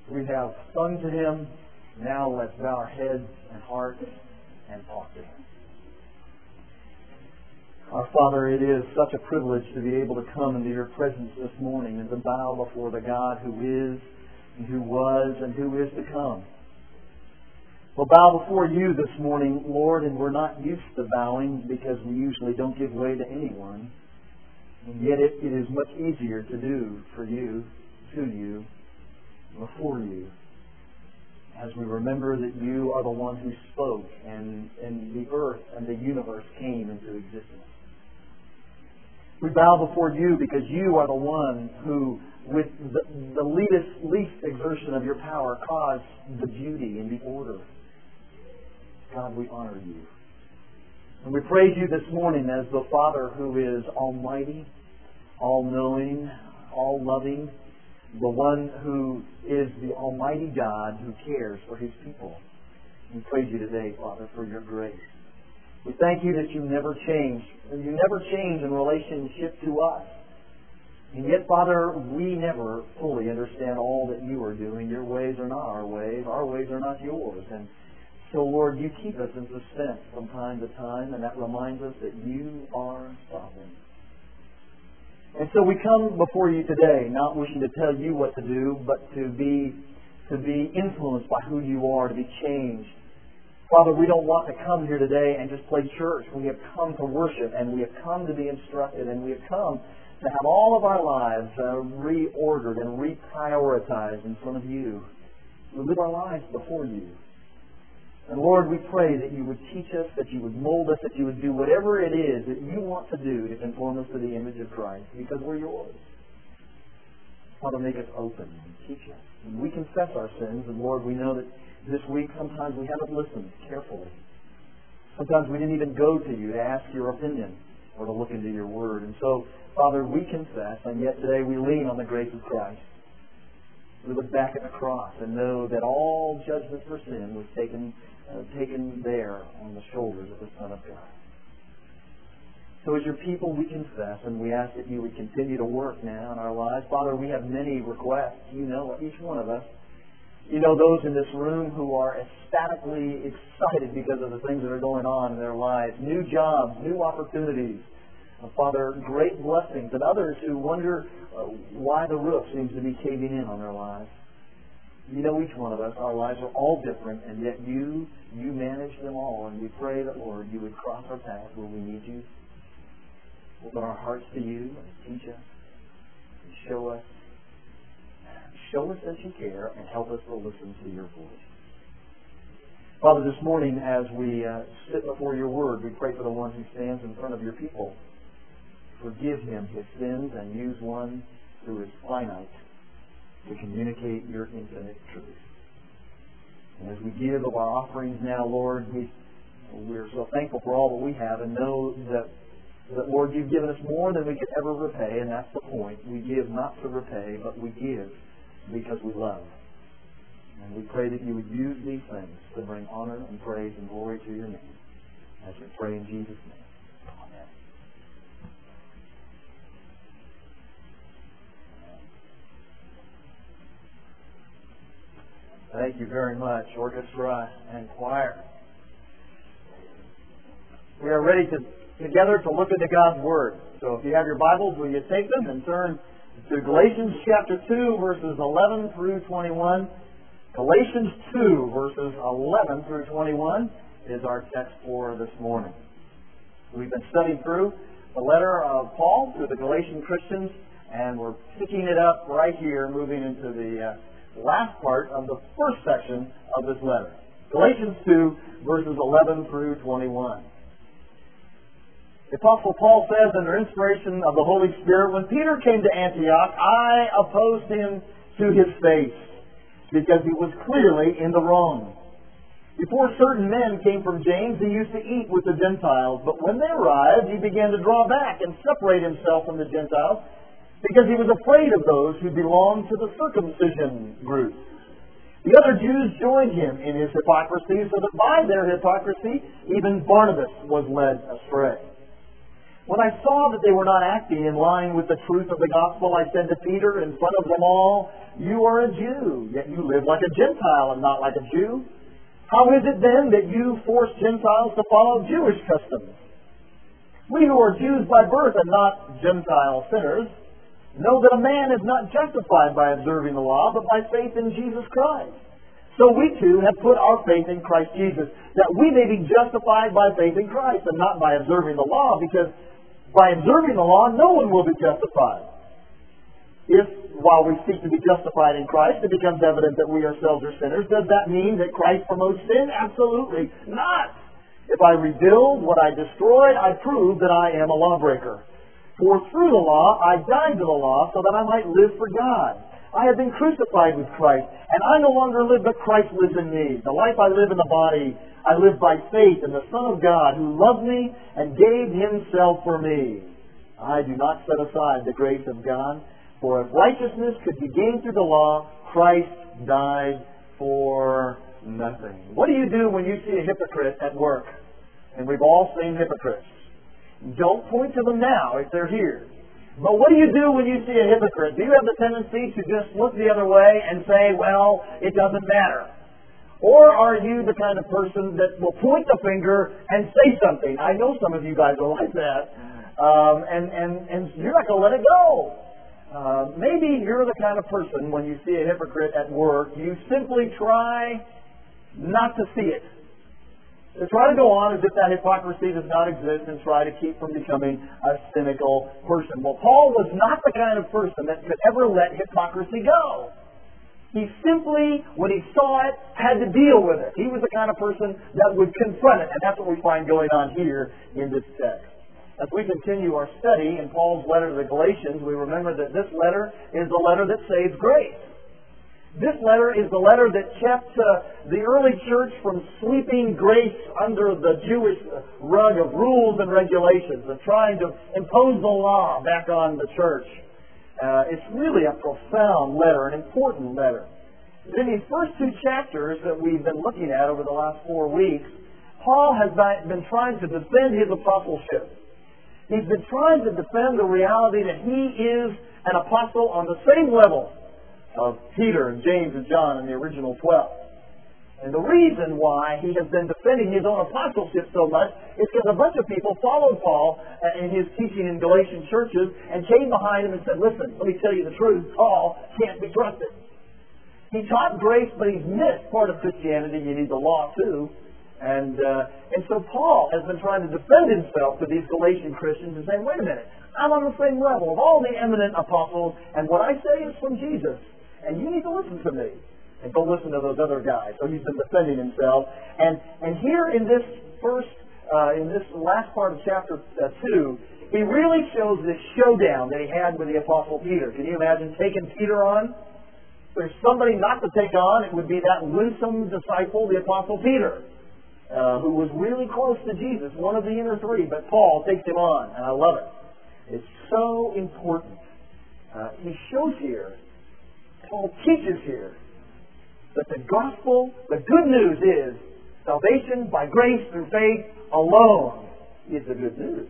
We have sung to Him. Now let's bow our heads and hearts and talk to Him. Our Father, it is such a privilege to be able to come into Your presence this morning and to bow before the God who is, and who was, and who is to come. We'll bow before You this morning, Lord, and we're not used to bowing because we usually don't give way to anyone. And yet it is much easier to do for You, to You, before You, as we remember that You are the one who spoke and the earth and the universe came into existence. We bow before You because You are the one who, with the least exertion of Your power, caused the beauty and the order. God, we honor You. And we praise You this morning as the Father who is almighty, all-knowing, all-loving, the one who is the almighty God who cares for His people. We praise You today, Father, for Your grace. We thank You that You never change. And You never change in relationship to us. And yet, Father, we never fully understand all that You are doing. Your ways are not our ways. Our ways are not Yours. And so, Lord, You keep us in suspense from time to time, and that reminds us that You are sovereign. And so we come before You today, not wishing to tell You what to do, but to be influenced by who You are, to be changed. Father, we don't want to come here today and just play church. We have come to worship, and we have come to be instructed, and we have come to have all of our lives reordered and reprioritized in front of You. We live our lives before You. And Lord, we pray that You would teach us, that You would mold us, that You would do whatever it is that You want to do to conform us to the image of Christ, because we're Yours. Father, make us open and teach us. And we confess our sins, and Lord, we know that this week sometimes we haven't listened carefully. Sometimes we didn't even go to You to ask Your opinion or to look into Your Word. And so, Father, we confess, and yet today we lean on the grace of Christ. We look back at the cross and know that all judgment for sin was taken there on the shoulders of the Son of God. So as Your people, we confess, and we ask that You would continue to work now in our lives. Father, we have many requests. You know each one of us. You know those in this room who are ecstatically excited because of the things that are going on in their lives. New jobs, new opportunities. Father, great blessings. And others who wonder why the roof seems to be caving in on their lives. You know each one of us. Our lives are all different, and yet You manage them all. And we pray that, Lord, You would cross our path where we need You. Open our hearts to You and teach us and show us. Show us that You care and help us to listen to Your voice. Father, this morning as we sit before Your Word, we pray for the one who stands in front of Your people. Forgive him his sins and use one who is finite to communicate Your infinite truth. And as we give of our offerings now, Lord, we're so thankful for all that we have and know that, Lord, You've given us more than we could ever repay, and that's the point. We give not to repay, but we give because we love. And we pray that You would use these things to bring honor and praise and glory to Your name. As we pray in Jesus' name. Amen. Thank you very much, orchestra and choir. We are ready together to look into God's Word. So if you have your Bibles, will you take them and turn to Galatians chapter 2, verses 11 through 21. Galatians 2, verses 11 through 21 is our text for this morning. We've been studying through the letter of Paul to the Galatian Christians, and we're picking it up right here, moving into the last part of the first section of this letter. Galatians 2, verses 11 through 21. The Apostle Paul says, under inspiration of the Holy Spirit, when Peter came to Antioch, I opposed him to his face, because he was clearly in the wrong. Before certain men came from James, he used to eat with the Gentiles, but when they arrived, he began to draw back and separate himself from the Gentiles, because he was afraid of those who belonged to the circumcision group. The other Jews joined him in his hypocrisy, so that by their hypocrisy, even Barnabas was led astray. When I saw that they were not acting in line with the truth of the gospel, I said to Peter in front of them all, "You are a Jew, yet you live like a Gentile and not like a Jew. How is it then that you force Gentiles to follow Jewish customs? We who are Jews by birth and not Gentile sinners know that a man is not justified by observing the law, but by faith in Jesus Christ. So we too have put our faith in Christ Jesus, that we may be justified by faith in Christ and not by observing the law, because by observing the law, no one will be justified. If, while we seek to be justified in Christ, it becomes evident that we ourselves are sinners, does that mean that Christ promotes sin? Absolutely not. If I rebuild what I destroyed, I prove that I am a lawbreaker. For through the law, I died to the law so that I might live for God. I have been crucified with Christ, and I no longer live, but Christ lives in me. The life I live in the body, I live by faith in the Son of God, who loved me and gave himself for me. I do not set aside the grace of God, for if righteousness could be gained through the law, Christ died for nothing." What do you do when you see a hypocrite at work? And we've all seen hypocrites. Don't point to them now if they're here. But what do you do when you see a hypocrite? Do you have the tendency to just look the other way and say, well, it doesn't matter? Or are you the kind of person that will point the finger and say something? I know some of you guys are like that. And you're not going to let it go. Maybe you're the kind of person, when you see a hypocrite at work, you simply try not to see it. To try to go on as if that hypocrisy does not exist and try to keep from becoming a cynical person. Well, Paul was not the kind of person that could ever let hypocrisy go. He simply, when he saw it, had to deal with it. He was the kind of person that would confront it, and that's what we find going on here in this text. As we continue our study in Paul's letter to the Galatians, we remember that this letter is the letter that saves grace. This letter is the letter that kept the early church from sweeping grace under the Jewish rug of rules and regulations and trying to impose the law back on the church. It's really a profound letter, an important letter. In these first two chapters that we've been looking at over the last 4 weeks, Paul has been trying to defend his apostleship. He's been trying to defend the reality that he is an apostle on the same level of Peter and James and John and the original 12. And the reason why he has been defending his own apostleship so much is because a bunch of people followed Paul in his teaching in Galatian churches and came behind him and said, "Listen, let me tell you the truth, Paul can't be trusted. He taught grace, but he's missed part of Christianity. You need the law too." And so Paul has been trying to defend himself to these Galatian Christians and saying, "Wait a minute, I'm on the same level of all the eminent apostles, and what I say is from Jesus. And you need to listen to me. And don't listen to those other guys." So he's been defending himself. And here in this last part of chapter 2, he really shows this showdown that he had with the Apostle Peter. Can you imagine taking Peter on? If there's somebody not to take on, it would be that winsome disciple, the Apostle Peter, who was really close to Jesus, one of the inner three. But Paul takes him on, and I love it. It's so important. He shows here, Paul teaches here, that the gospel, the good news is salvation by grace through faith alone is the good news.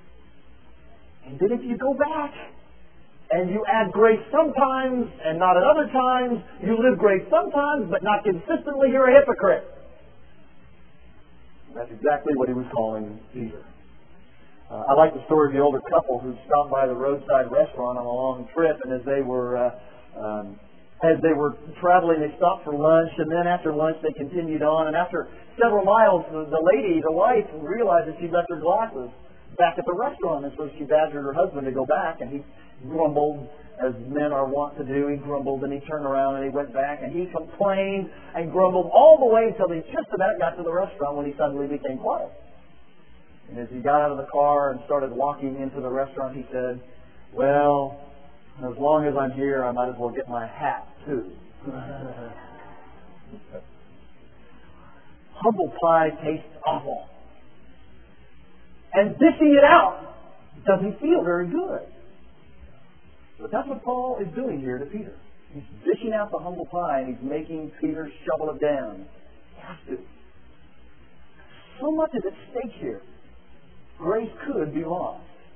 And then if you go back and you add grace sometimes and not at other times, you live grace sometimes but not consistently, you're a hypocrite. That's exactly what he was calling Peter. I like the story of the older couple who stopped by the roadside restaurant on a long trip, and as they were traveling, they stopped for lunch, and then after lunch they continued on, and after several miles, the wife, realized that she'd left her glasses back at the restaurant, and so she badgered her husband to go back, and he grumbled, as men are wont to do. He grumbled, and he turned around, and he went back, and he complained and grumbled all the way until he just about got to the restaurant when he suddenly became quiet. And as he got out of the car and started walking into the restaurant, he said, "Well, as long as I'm here, I might as well get my hat, too." Humble pie tastes awful. And dishing it out doesn't feel very good. But that's what Paul is doing here to Peter. He's dishing out the humble pie, and he's making Peter shovel it down. He has to. So much is at stake here. Grace could be lost.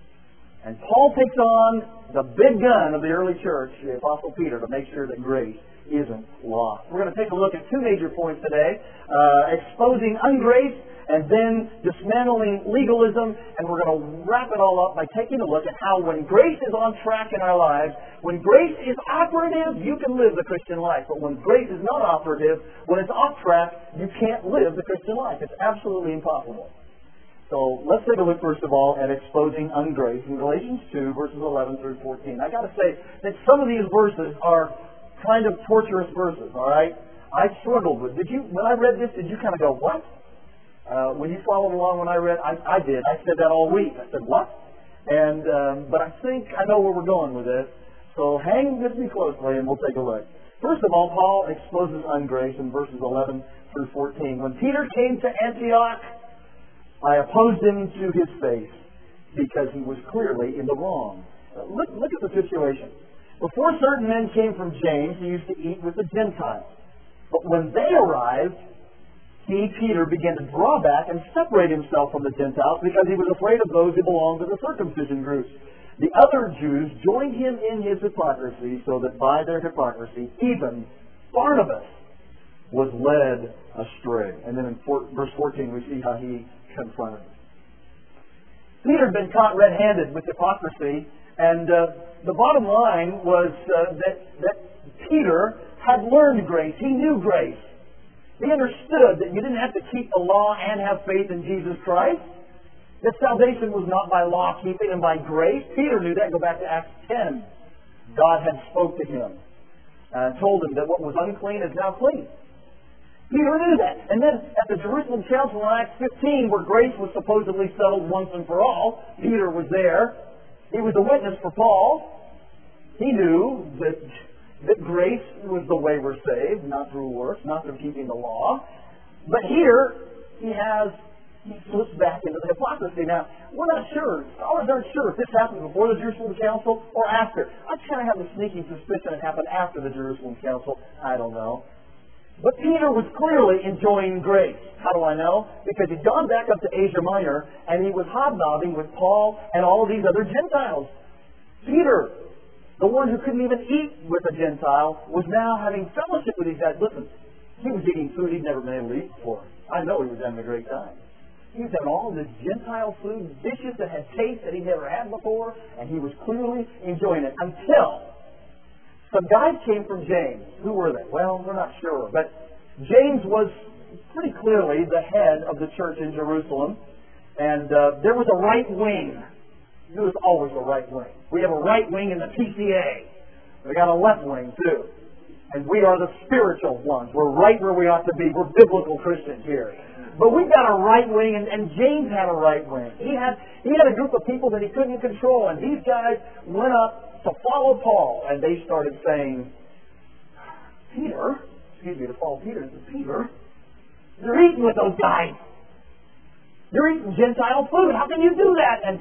And Paul takes on the big gun of the early church, the Apostle Peter, to make sure that grace isn't lost. We're going to take a look at two major points today, exposing ungrace and then dismantling legalism, and we're going to wrap it all up by taking a look at how when grace is on track in our lives, when grace is operative, you can live the Christian life. But when grace is not operative, when it's off track, you can't live the Christian life. It's absolutely impossible. So let's take a look first of all at exposing ungrace in Galatians 2, verses 11 through 14. I got to say that some of these verses are kind of torturous verses, all right? I struggled with. When I read this, did you kind of go, what? When you followed along when I read, I did. I said that all week. I said, what? But I think I know where we're going with this. So hang with me closely and we'll take a look. First of all, Paul exposes ungrace in verses 11 through 14. When Peter came to Antioch, I opposed him to his face because he was clearly in the wrong. Look at the situation. Before certain men came from James, he used to eat with the Gentiles. But when they arrived, he, Peter, began to draw back and separate himself from the Gentiles because he was afraid of those who belonged to the circumcision groups. The other Jews joined him in his hypocrisy, so that by their hypocrisy, even Barnabas was led astray. And then in verse 14, we see how he confronted him. Peter had been caught red-handed with hypocrisy, and the bottom line was that Peter had learned grace. He knew grace. He understood that you didn't have to keep the law and have faith in Jesus Christ. That salvation was not by law keeping and by grace. Peter knew that. Go back to Acts 10. God had spoke to him and told him that what was unclean is now clean. Peter knew that. And then at the Jerusalem Council in Acts 15, where grace was supposedly settled once and for all, Peter was there. He was a witness for Paul. He knew that grace was the way we're saved, not through works, not through keeping the law. But here, he slips back into the hypocrisy. Now, we're not sure. Scholars aren't sure if this happened before the Jerusalem Council or after. I kind of have a sneaking suspicion it happened after the Jerusalem Council. I don't know. But Peter was clearly enjoying grace. How do I know? Because he'd gone back up to Asia Minor, and he was hobnobbing with Paul and all of these other Gentiles. Peter, the one who couldn't even eat with a Gentile, was now having fellowship with these guys. Listen, he was eating food he'd never been able to eat before. I know he was having a great time. He was having all this Gentile food, dishes that had taste that he'd never had before, and he was clearly enjoying it until some guys came from James. Who were they? Well, we're not sure. But James was pretty clearly the head of the church in Jerusalem, and there was a right wing. There was always a right wing. We have a right wing in the PCA. We got a left wing, too. And we are the spiritual ones. We're right where we ought to be. We're biblical Christians here. But we've got a right wing, and James had a right wing. He had a group of people that he couldn't control, and these guys went up to follow Paul, and they started saying, to follow Peter, Peter, you're eating with those guys. You're eating Gentile food. How can you do that? And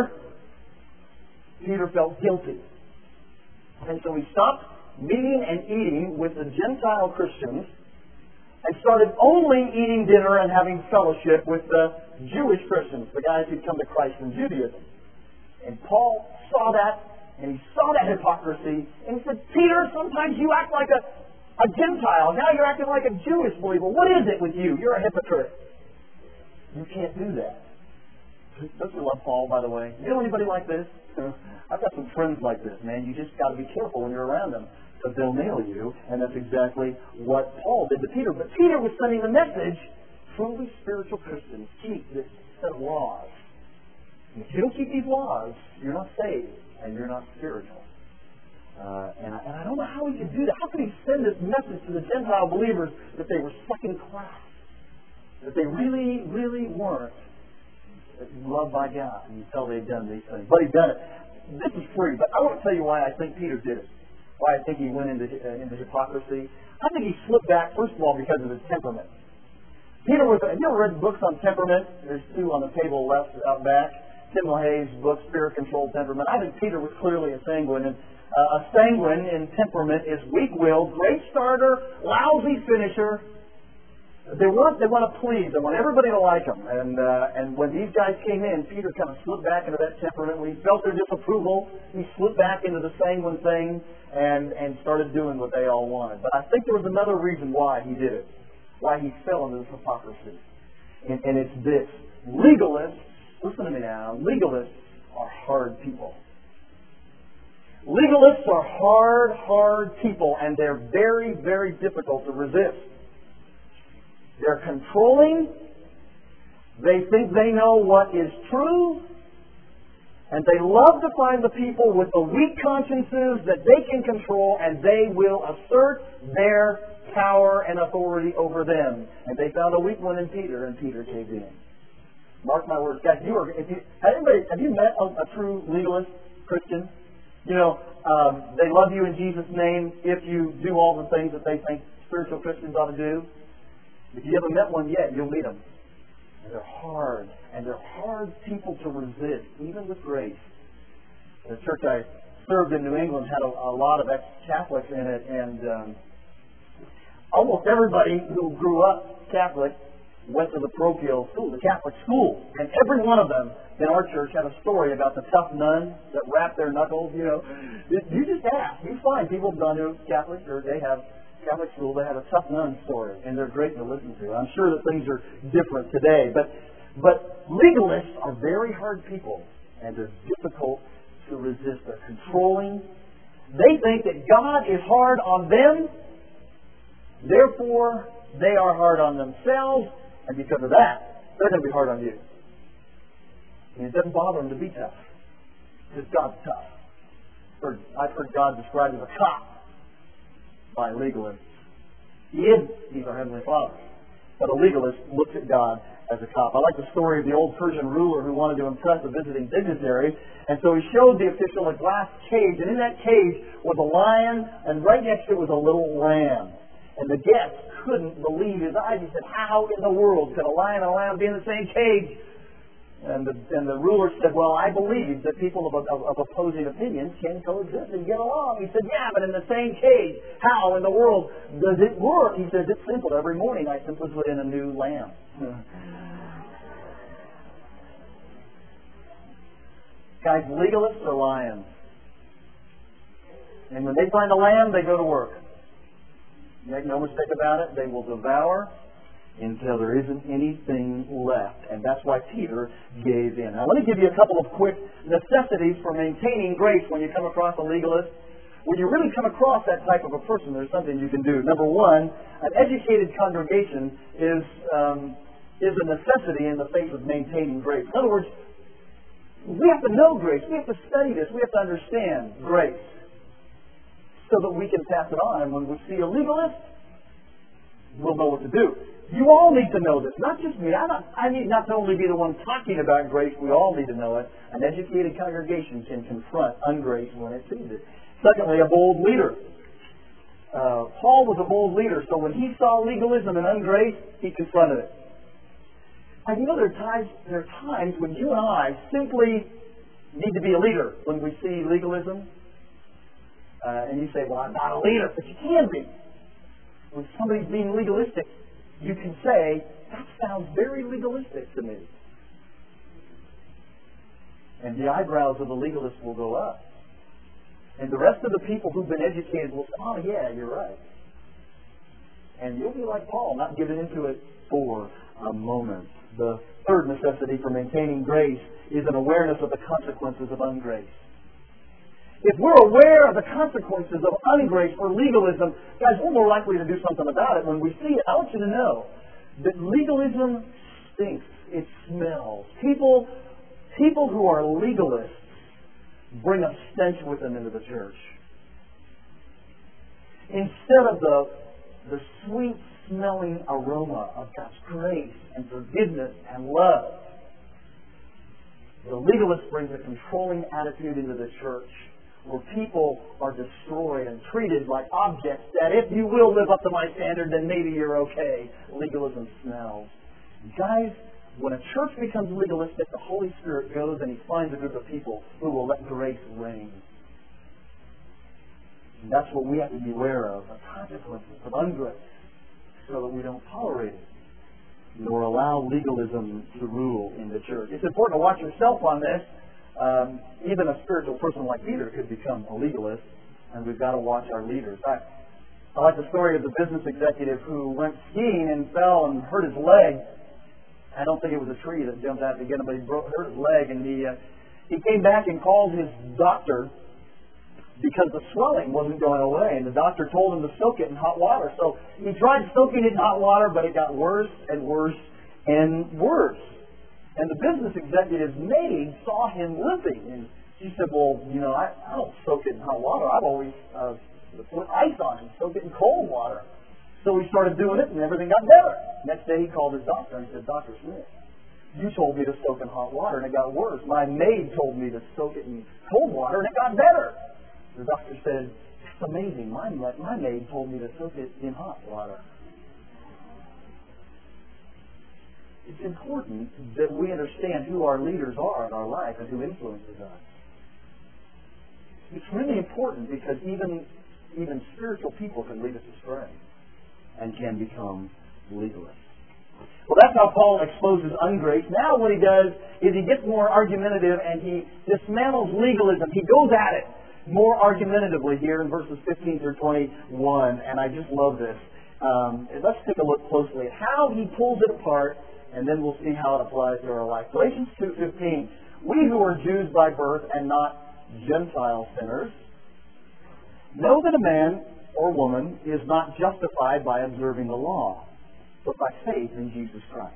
Peter felt guilty. And so he stopped meeting and eating with the Gentile Christians and started only eating dinner and having fellowship with the Jewish Christians, the guys who'd come to Christ in Judaism. And Paul saw that, and he saw that hypocrisy, and he said, Peter, sometimes you act like a Gentile. Now you're acting like a Jewish believer. What is it with you? You're a hypocrite. You can't do that. Don't you love Paul, by the way? You know anybody like this? I've got some friends like this, man. You just got to be careful when you're around them, because they'll nail you, and that's exactly what Paul did to Peter. But Peter was sending the message, truly spiritual Christians keep this set of laws. And if you don't keep these laws, you're not saved, and you're not spiritual. And I don't know how he could do that. How could he send this message to the Gentile believers that they were second class? That they really, really weren't loved by God until they'd done these things. But he'd done it. This is free, but I want to tell you why I think Peter did it. Why I think he went into hypocrisy. I think he slipped back, first of all, because of his temperament. Have you ever read books on temperament? There's two on the table left out back. Tim LaHaye's book, Spirit-Controlled Temperament. I think Peter was clearly a sanguine. And a sanguine in temperament is weak-willed, great starter, lousy finisher. They want to please. They want everybody to like them. And when these guys came in, Peter kind of slipped back into that temperament. When he felt their disapproval, he slipped back into the sanguine thing and started doing what they all wanted. But I think there was another reason why he did it, why he fell into this hypocrisy. And it's this. Legalists, listen to me now, legalists are hard people. Legalists are hard people, and they're very, very difficult to resist. They're controlling. They think they know what is true. And they love to find the people with the weak consciences that they can control, and they will assert their power and authority over them. And they found a weak one in Peter, and Peter caved in. Mark my words. Guys, have you met a true legalist Christian? You know, they love you in Jesus' name if you do all the things that they think spiritual Christians ought to do. If you haven't met one yet, you'll meet them. And they're hard. And they're hard people to resist, even with grace. The church I served in New England had a lot of ex-Catholics in it, and almost everybody who grew up Catholic went to the parochial school, the Catholic school. And every one of them in our church had a story about the tough nuns that wrapped their knuckles, you know. You just ask. You find people who've gone to Catholic, or they have Catholic school, they have a tough nun story, and they're great to listen to. I'm sure that things are different today, but legalists are very hard people, and they're difficult to resist. They're controlling. They think that God is hard on them, therefore they are hard on themselves, and because of that, they're going to be hard on you. And it doesn't bother them to be tough, because God's tough. I've heard God described as a cop by legalists. He's our Heavenly Father. But a legalist looks at God as a cop. I like the story of the old Persian ruler who wanted to impress a visiting dignitary, and so he showed the official a glass cage, and in that cage was a lion, and right next to it was a little lamb. And the guest couldn't believe his eyes. He said, how in the world could a lion and a lamb be in the same cage? And the ruler said, well, I believe that people of opposing opinions can coexist and get along. He said, yeah, but in the same cage, how in the world does it work? He says, it's simple. Every morning I simply put in a new lamb. Guys, legalists are lions. And when they find a lamb, they go to work. Make no mistake about it, they will devour until there isn't anything left. And that's why Peter gave in. Now, let me give you a couple of quick necessities for maintaining grace when you come across a legalist. When you really come across that type of a person, there's something you can do. Number one, an educated congregation is a necessity in the face of maintaining grace. In other words, we have to know grace. We have to study this. We have to understand grace so that we can pass it on. And when we see a legalist, we'll know what to do. You all need to know this, not just me. I need not to only be the one talking about grace, we all need to know it. An educated congregation can confront ungrace when it sees it. Secondly, a bold leader. Paul was a bold leader, so when he saw legalism and ungrace, he confronted it. And you know, there are times when you and I simply need to be a leader when we see legalism. And you say, well, I'm not a leader, but you can be. When somebody's being legalistic, you can say, that sounds very legalistic to me. And the eyebrows of the legalist will go up. And the rest of the people who've been educated will say, oh yeah, you're right. And you'll be like Paul, not giving into it for a moment. The third necessity for maintaining grace is an awareness of the consequences of ungrace. If we're aware of the consequences of ungrace or legalism, guys, we're more likely to do something about it. When we see it, I want you to know that legalism stinks. It smells. People who are legalists bring a stench with them into the church. Instead of the sweet-smelling aroma of God's grace and forgiveness and love, the legalist brings a controlling attitude into the church, where people are destroyed and treated like objects that if you will live up to my standard, then maybe you're okay. Legalism smells. Guys, when a church becomes legalistic, the Holy Spirit goes and He finds a group of people who will let grace reign. And that's what we have to be aware of, the consequences of ungrace, so that we don't tolerate it. nor allow legalism to rule in the church. It's important to watch yourself on this. Even a spiritual person like Peter could become a legalist, and we've got to watch our leaders. I like the story of the business executive who went skiing and fell and hurt his leg. I don't think it was a tree that jumped out to get him, but he hurt his leg, and he came back and called his doctor because the swelling wasn't going away, and the doctor told him to soak it in hot water. So he tried soaking it in hot water, but it got worse and worse and worse. And the business executive's maid saw him limping, and she said, well, I don't soak it in hot water. I've always put ice on it and soak it in cold water. So he started doing it, and everything got better. Next day he called his doctor and he said, Dr. Smith, you told me to soak in hot water, and it got worse. My maid told me to soak it in cold water, and it got better. The doctor said, it's amazing. My maid told me to soak it in hot water. It's important that we understand who our leaders are in our life and who influences us. It's really important because even spiritual people can lead us astray and can become legalists. Well, that's how Paul exposes ungrace. Now what he does is he gets more argumentative and he dismantles legalism. He goes at it more argumentatively here in verses 15 through 21, and I just love this. Let's take a look closely at how he pulls it apart, and then we'll see how it applies to our life. Galatians 2:15, we who are Jews by birth and not Gentile sinners, know that a man or woman is not justified by observing the law, but by faith in Jesus Christ.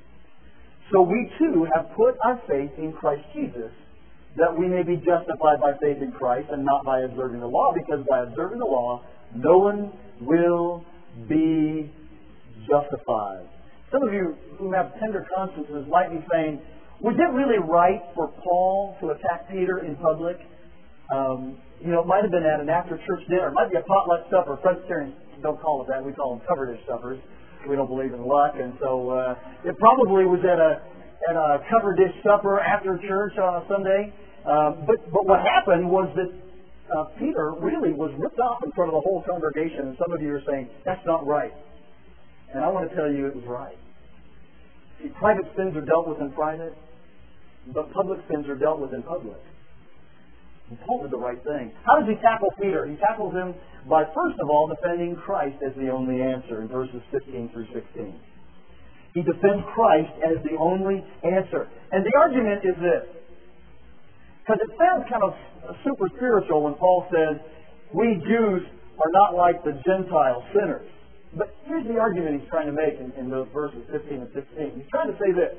So we too have put our faith in Christ Jesus, that we may be justified by faith in Christ and not by observing the law, because by observing the law, no one will be justified. Some of you who have tender consciences might be saying, was it really right for Paul to attack Peter in public? It might have been at an after-church dinner. It might be a potluck supper. Presbyterians don't call it that. We call them cover-dish suppers. We don't believe in luck. And so it probably was at a cover-dish supper after church on a Sunday. But what happened was that Peter really was ripped off in front of the whole congregation. And some of you are saying, that's not right. And I want to tell you it was right. See, private sins are dealt with in private, but public sins are dealt with in public. And Paul did the right thing. How does he tackle Peter? He tackles him by, first of all, defending Christ as the only answer in verses 15 through 16. He defends Christ as the only answer. And the argument is this. Because it sounds kind of super spiritual when Paul says, we Jews are not like the Gentile sinners. But here's the argument he's trying to make in those verses 15 and 16. He's trying to say this.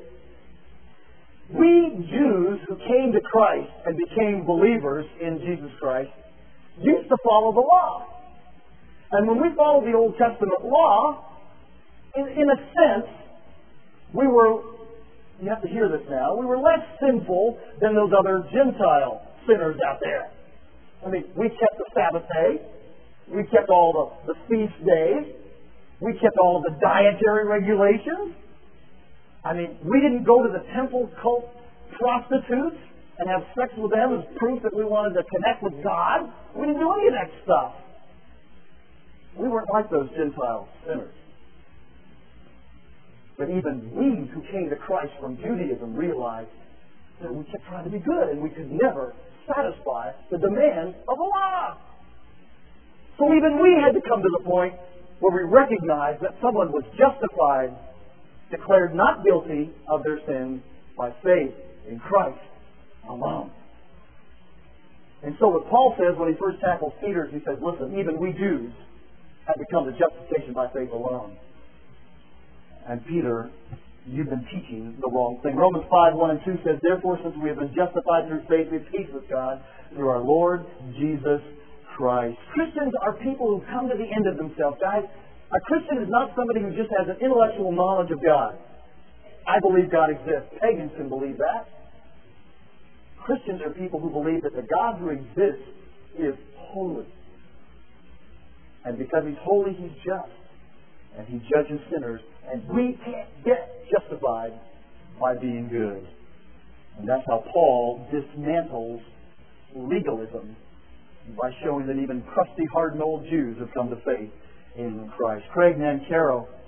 We Jews who came to Christ and became believers in Jesus Christ used to follow the law. And when we followed the Old Testament law, in a sense, we were, you have to hear this now, we were less sinful than those other Gentile sinners out there. I mean, we kept the Sabbath day. We kept all the feast days. We kept all the dietary regulations. I mean, we didn't go to the temple cult prostitutes and have sex with them as proof that we wanted to connect with God. We didn't do any of that stuff. We weren't like those Gentile sinners. But even we who came to Christ from Judaism realized that we kept trying to be good and we could never satisfy the demands of the law. So even we had to come to the point where we recognized that someone was justified, declared not guilty of their sins by faith in Christ alone. And so what Paul says when he first tackles Peter, he says, listen, even we Jews have become the justification by faith alone. And Peter, you've been teaching the wrong thing. Romans 5:1 and 2 says, therefore, since we have been justified through faith, we have peace with God through our Lord Jesus Christ. Christians are people who come to the end of themselves. Guys, a Christian is not somebody who just has an intellectual knowledge of God. I believe God exists. Pagans can believe that. Christians are people who believe that the God who exists is holy. And because He's holy, He's just. And He judges sinners. And we can't get justified by being good. And that's how Paul dismantles legalism, by showing that even crusty, hardened old Jews have come to faith in Christ. Craig Nancaro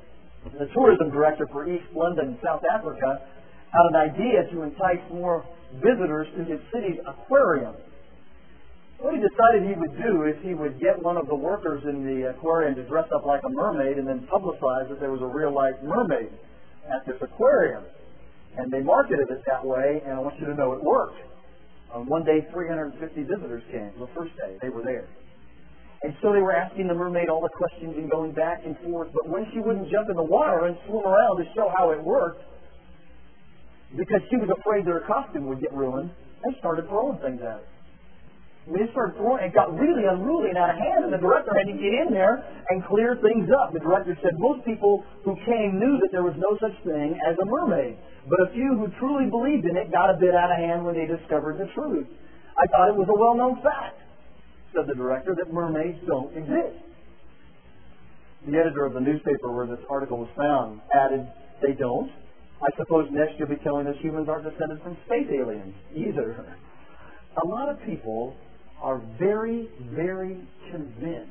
The tourism director for East London, South Africa, had an idea to entice more visitors to his city's aquarium. What he decided he would do is he would get one of the workers in the aquarium to dress up like a mermaid and then publicize that there was a real-life mermaid at this aquarium. And they marketed it that way, and I want you to know it worked. On one day, 350 visitors came. The first day, they were there. And so they were asking the mermaid all the questions and going back and forth. But when she wouldn't jump in the water and swim around to show how it worked, because she was afraid that her costume would get ruined, they started throwing things at her. They started throwing, it got really unruly and out of hand, and the director had to get in there and clear things up. The director said most people who came knew that there was no such thing as a mermaid, but a few who truly believed in it got a bit out of hand when they discovered the truth. I thought it was a well-known fact, said the director, that mermaids don't exist. The editor of the newspaper where this article was found added, they don't. I suppose next you'll be telling us humans aren't descended from space aliens either. A lot of people are very, very convinced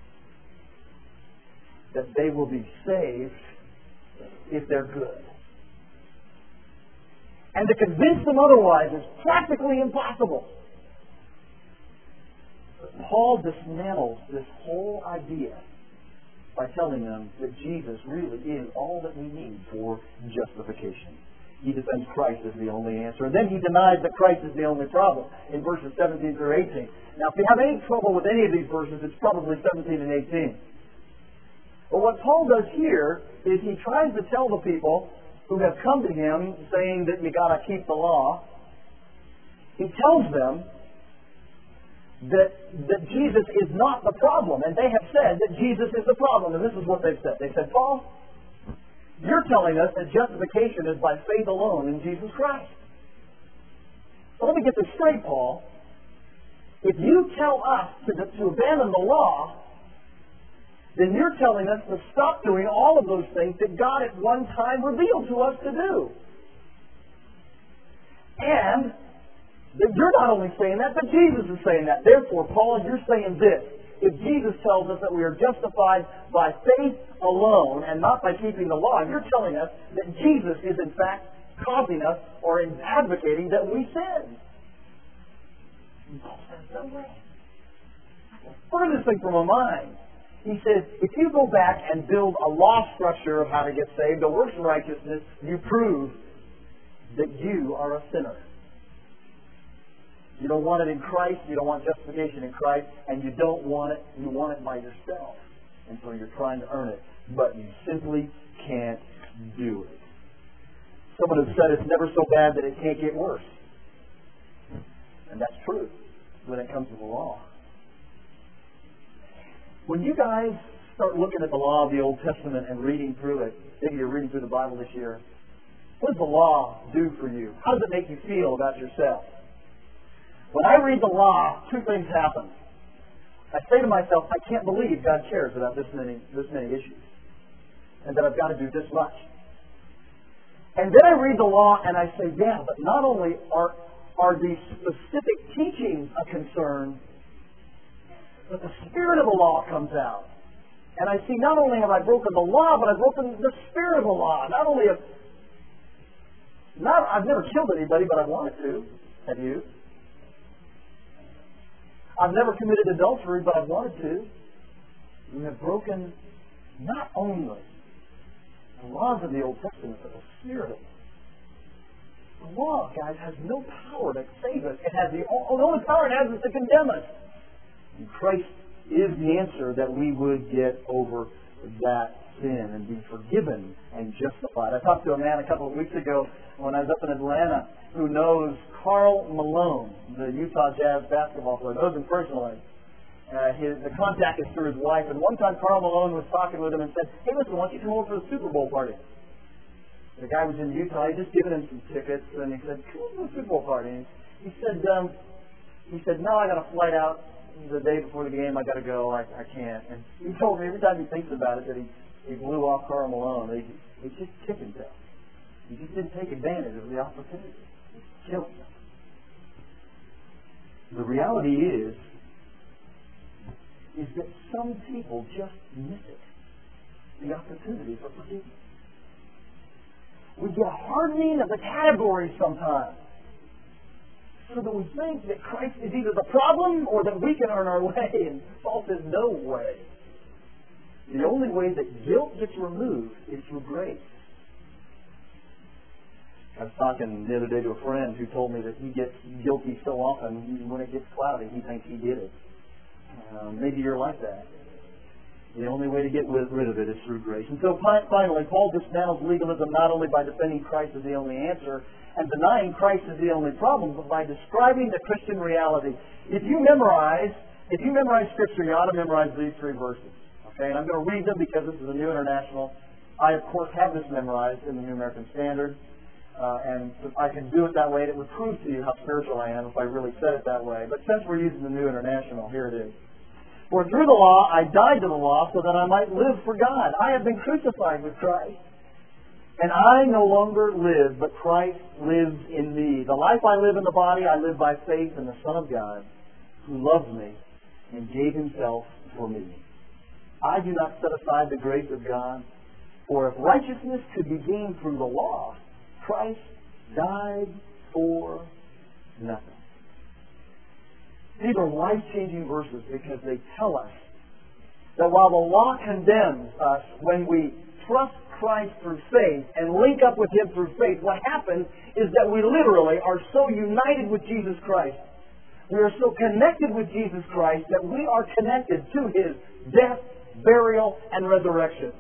that they will be saved if they're good. And to convince them otherwise is practically impossible. But Paul dismantles this whole idea by telling them that Jesus really is all that we need for justification. He defends Christ as the only answer. And then he denies that Christ is the only problem in verses 17 through 18. Now, if you have any trouble with any of these verses, it's probably 17 and 18. But what Paul does here is he tries to tell the people who have come to him saying that you got to keep the law, he tells them that Jesus is not the problem. And they have said that Jesus is the problem. And this is what they've said. They said, Paul, you're telling us that justification is by faith alone in Jesus Christ. So let me get this straight, Paul. If you tell us to abandon the law, then you're telling us to stop doing all of those things that God at one time revealed to us to do. And that you're not only saying that, but Jesus is saying that. Therefore, Paul, you're saying this. If Jesus tells us that we are justified by faith alone and not by keeping the law, you're telling us that Jesus is in fact causing us or advocating that we sin. And Paul says, no way. That's the furthest thing from my mind. He says, if you go back and build a law structure of how to get saved, a works of righteousness, you prove that you are a sinner. You don't want it in Christ, you don't want justification in Christ, and you don't want it, you want it by yourself. And so you're trying to earn it, but you simply can't do it. Someone has said it's never so bad that it can't get worse. And that's true when it comes to the law. When you guys start looking at the law of the Old Testament and reading through it, maybe you're reading through the Bible this year, what does the law do for you? How does it make you feel about yourself? When I read the law, two things happen. I say to myself, I can't believe God cares about this many issues, and that I've got to do this much. And then I read the law and I say, yeah, but not only are these specific teachings a concern, but the spirit of the law comes out. And I see not only have I broken the law, but I've broken the spirit of the law. I've never killed anybody, but I wanted to. Have you? I've never committed adultery, but I've wanted to. We have broken not only the laws of the Old Testament, but the spirit of it. The law, guys, has no power to save us. It has the only power it has is to condemn us. And Christ is the answer that we would get over that sin and be forgiven and justified. I talked to a man a couple of weeks ago when I was up in Atlanta who knows Karl Malone, the Utah Jazz basketball player, knows him personally. The contact is through his wife. And one time Karl Malone was talking with him and said, hey, listen, why don't you come over for the Super Bowl party? The guy was in Utah. He'd just given him some tickets. And he said, come over to the Super Bowl party. And he said, no, I got a flight out the day before the game. I got to go. I can't. And he told me every time he thinks about it that he blew off Karl Malone. He just kicked himself. He just didn't take advantage of the opportunity. He killed himself. The reality is that some people just miss it. the opportunity for forgiveness. We get a hardening of the categories sometimes, so that we think that Christ is either the problem or that we can earn our way, and Paul says no way. The only way that guilt gets removed is through grace. I was talking the other day to a friend who told me that he gets guilty so often, when it gets cloudy, he thinks he did it. Maybe you're like that. The only way to get rid of it is through grace. And so finally, Paul dismantles legalism not only by defending Christ as the only answer and denying Christ as the only problem, but by describing the Christian reality. If you memorize Scripture, you ought to memorize these three verses. Okay, and I'm going to read them because this is a New International. I, of course, have this memorized in the New American Standard. And I can do it that way, and it would prove to you how spiritual I am if I really said it that way. But since we're using the New International, here it is. For through the law I died to the law so that I might live for God. I have been crucified with Christ. And I no longer live, but Christ lives in me. The life I live in the body, I live by faith in the Son of God, who loved me and gave himself for me. I do not set aside the grace of God, for if righteousness could be gained through the law, Christ died for nothing. These are life-changing verses because they tell us that while the law condemns us when we trust Christ through faith and link up with Him through faith, what happens is that we literally are so united with Jesus Christ. We are so connected with Jesus Christ that we are connected to His death, burial, and resurrection.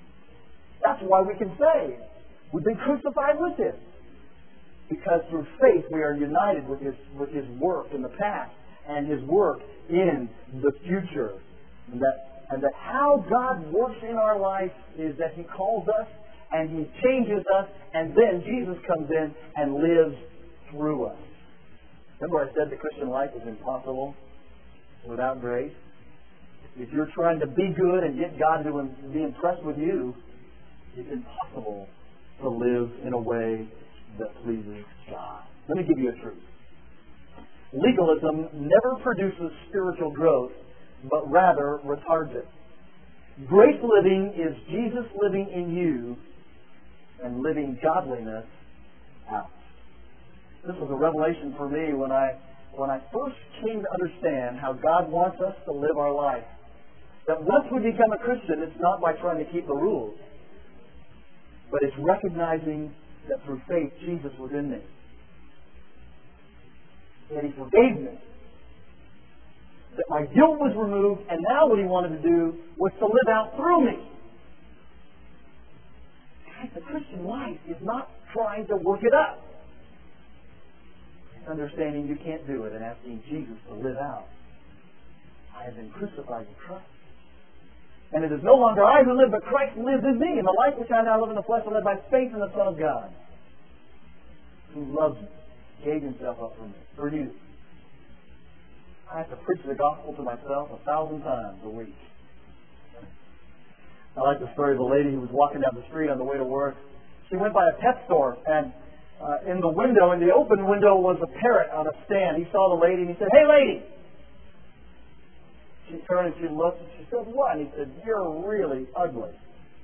That's why we can say we've been crucified with Him. Because through faith we are united with His work in the past and His work in the future. And that how God works in our life is that He calls us and He changes us, and then Jesus comes in and lives through us. Remember I said the Christian life is impossible without grace? If you're trying to be good and get God to be impressed with you, it's impossible to live in a way that pleases God. Let me give you a truth. Legalism never produces spiritual growth, but rather retards it. Grace living is Jesus living in you and living godliness out. This was a revelation for me when I first came to understand how God wants us to live our life. That once we become a Christian, it's not by trying to keep the rules, but it's recognizing that through faith Jesus was in me. That He forgave me. That my guilt was removed, and now what He wanted to do was to live out through me. Guys, the Christian life is not trying to work it up. It's understanding you can't do it and asking Jesus to live out. I have been crucified with Christ. And it is no longer I who live, but Christ lives in me. And the life which I now live in the flesh, I live by faith in the Son of God, who loves me, gave Himself up for me, for you. I have to preach the gospel to myself 1,000 times a week. I like the story of a lady who was walking down the street on the way to work. She went by a pet store, and in the open window, was a parrot on a stand. He saw the lady, and he said, "Hey, lady!" She turned and she looked, and she said, "What?" And he said, "You're really ugly."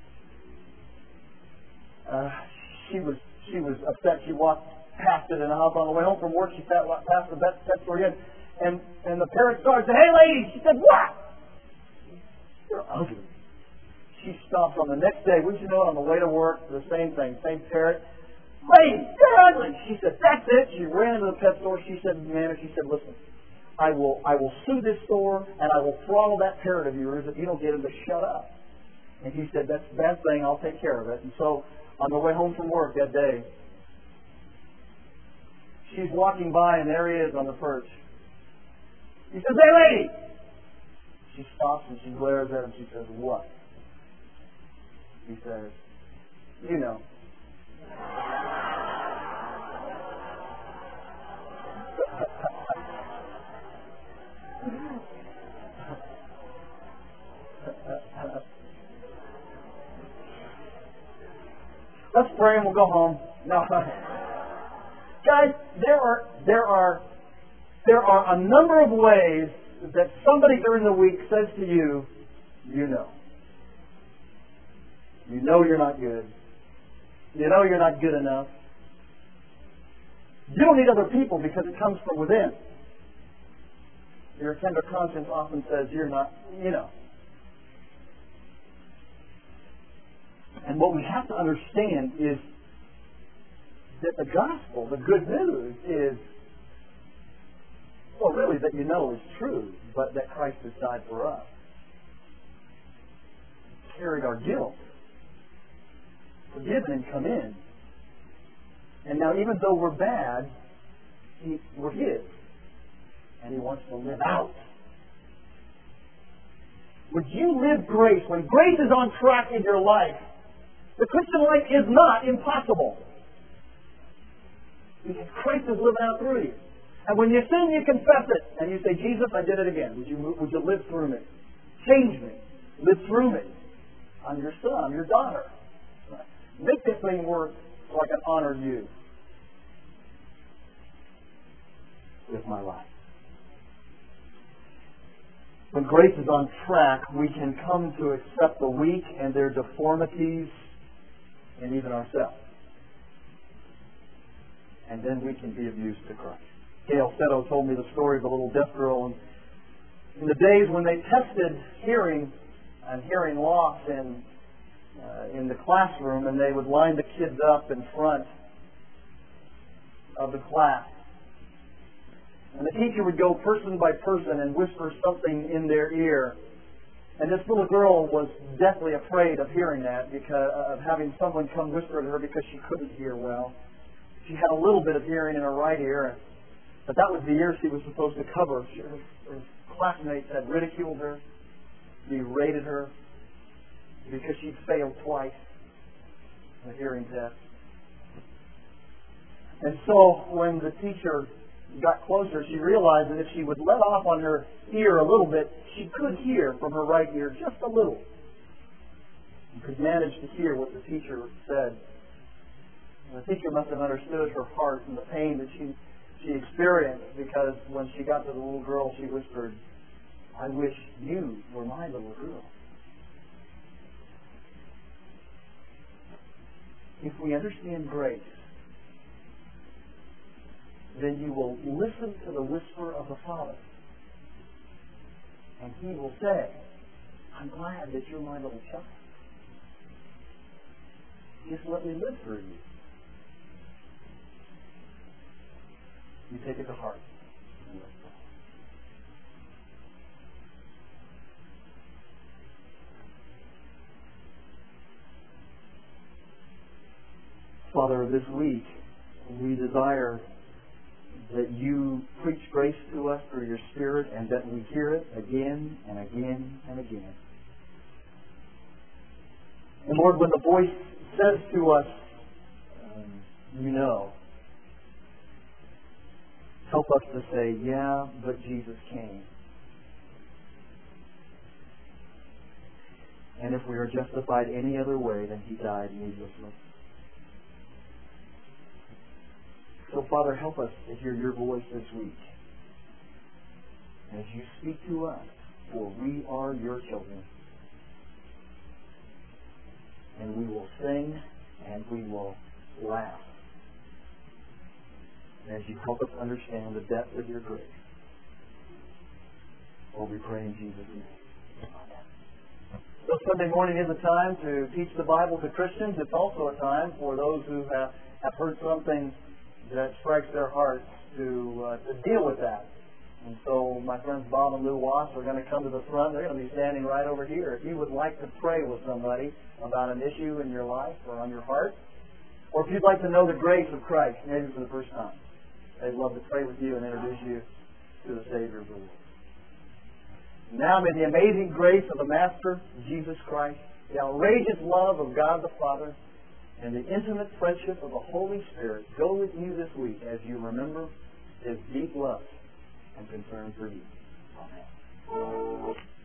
She was upset. She walked past it in the house on the way home from work. She passed the pet store again. And the parrot saw her and said, "Hey, lady!" She said, "What?" "You're ugly." She stopped on the next day. Wouldn't you know it, on the way to work, the same thing, same parrot. "Lady, you're ugly." She said, "That's it." She ran into the pet store. She said, "Manager," she said, "Listen, I will sue this store, and I will throttle that parrot of yours if you don't get him to shut up." And he said, "That's the bad thing. I'll take care of it." And so, on the way home from work that day, she's walking by, and there he is on the perch. He says, "Hey, lady!" She stops and she glares at him. She says, "What?" He says, "You know." Let's pray and we'll go home. No. Guys, there are a number of ways that somebody during the week says to you, "You know." You know you're not good. You know you're not good enough. You don't need other people because it comes from within. Your tender conscience often says you're not, And what we have to understand is that the gospel, the good news, is, well, really that is true, but that Christ has died for us. Carried our guilt, forgiven and come in. And now even though we're bad, we're His. And He wants to live out. Would you live grace when grace is on track in your life? The Christian life is not impossible. Because Christ is living out through you. And when you sin, you confess it. And you say, Jesus, I did it again. Would you live through me? Change me. Live through me. I'm your son. I'm your daughter. Make this thing work so I can honor you with my life. When grace is on track, we can come to accept the weak and their deformities and even ourselves. And then we can be of use to Christ. Gail Setto told me the story of a little deaf girl. In the days when they tested hearing and hearing loss in the classroom, and they would line the kids up in front of the class. And the teacher would go person by person and whisper something in their ear. And this little girl was deathly afraid of hearing that, because of having someone come whisper to her, because she couldn't hear well. She had a little bit of hearing in her right ear, but that was the ear she was supposed to cover. Her classmates had ridiculed her, berated her, because she'd failed twice in the hearing test. And so when the teacher got closer, she realized that if she would let off on her ear a little bit, she could hear from her right ear just a little. And could manage to hear what the teacher said. And the teacher must have understood her heart and the pain that she experienced, because when she got to the little girl, she whispered, I wish you were my little girl. If we understand grace, then you will listen to the whisper of the Father. And He will say, I'm glad that you're my little child. Just let me live through you. You take it to heart. Father, this week we desire that you preach grace to us through your Spirit, and that we hear it again and again and again. And Lord, when the voice says to us, help us to say, yeah, but Jesus came. And if we are justified any other way, then He died needlessly. So, Father, help us to hear your voice this week as you speak to us, for we are your children. And we will sing and we will laugh as you help us understand the depth of your grace. Lord, we pray in Jesus' name. Amen. So Sunday morning is a time to teach the Bible to Christians. It's also a time for those who have heard something that strikes their hearts to deal with that. And so my friends Bob and Lou Wass are going to come to the front. They're going to be standing right over here. If you would like to pray with somebody about an issue in your life or on your heart, or if you'd like to know the grace of Christ, maybe for the first time, they'd love to pray with you and introduce you to the Savior of the world. Now may the amazing grace of the Master, Jesus Christ, the outrageous love of God the Father, and the intimate friendship of the Holy Spirit go with you this week as you remember His deep love and concern for you. Amen.